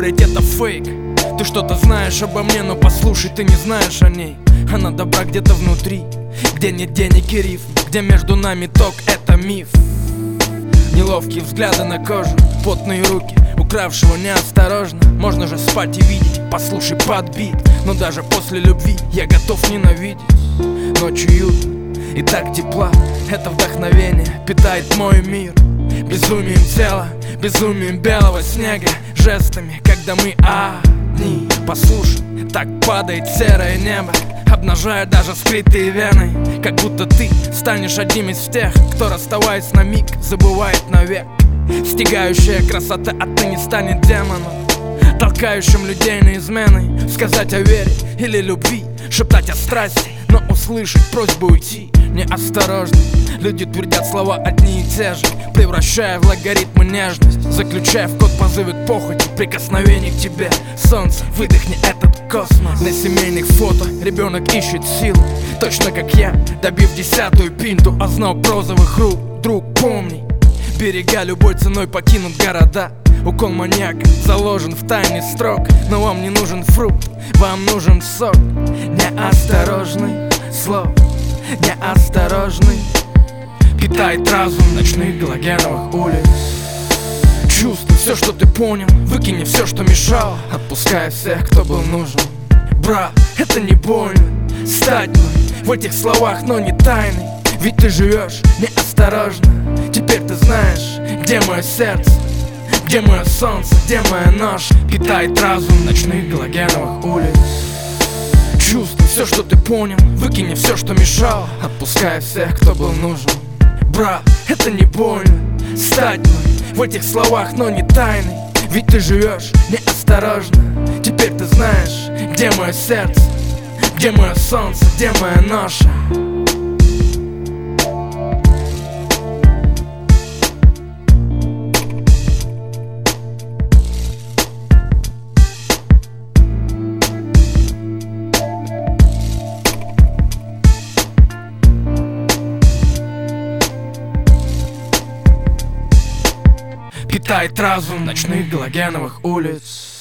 спорить, это фейк. Ты что-то знаешь обо мне, но послушай, ты не знаешь о ней. Она добра где-то внутри, где нет денег и рифм, где между нами ток, это миф. Неловкие взгляды на кожу, потные руки укравшего неосторожно. Можно же спать и видеть, послушай подбит. Но даже после любви я готов ненавидеть. Ночью уютно и так тепла, это вдохновение питает мой мир. Безумием тела, безумием белого снега, жестами, когда мы одни. Послушай, так падает серое небо, обнажая даже скрытые вены. Как будто ты станешь одним из тех, кто, расставаясь на миг, забывает навек. Стигающая красота отныне станет демоном, толкающим людей на измены. Сказать о вере или любви, шептать о страсти, но услышать просьбу уйти неосторожно. Люди твердят слова одни и те же, превращая в логарифмы нежность, заключая в код позывы к похоти, прикосновений к тебе. Солнце, выдохни этот космос. На семейных фото ребенок ищет силу, точно как я, добив 10-ю пинту. Озноб розовых рук, друг, помни, берега любой ценой покинут города. Укол маньяка заложен в тайне строк. Но вам не нужен фрукт, вам нужен сок. Неосторожный слов, неосторожный питает разум ночных галогеновых улиц. Чувствуй все, что ты понял, выкини все, что мешало, отпуская всех, кто был нужен. Брат, это не больно стать мной в этих словах, но не тайной. Ведь ты живешь неосторожно. Теперь ты знаешь, где мое сердце, где мое солнце, где моя нож питает разум ночных галогеновых улиц. Чувствуй все, что ты понял, выкини все, что мешало, отпуская всех, кто был нужен. Брат, это не больно стать мной в этих словах, но не тайной. Ведь ты живешь неосторожно. Теперь ты знаешь, где мое сердце, где мое солнце, где моя ноша. Питает разум ночных галогеновых улиц.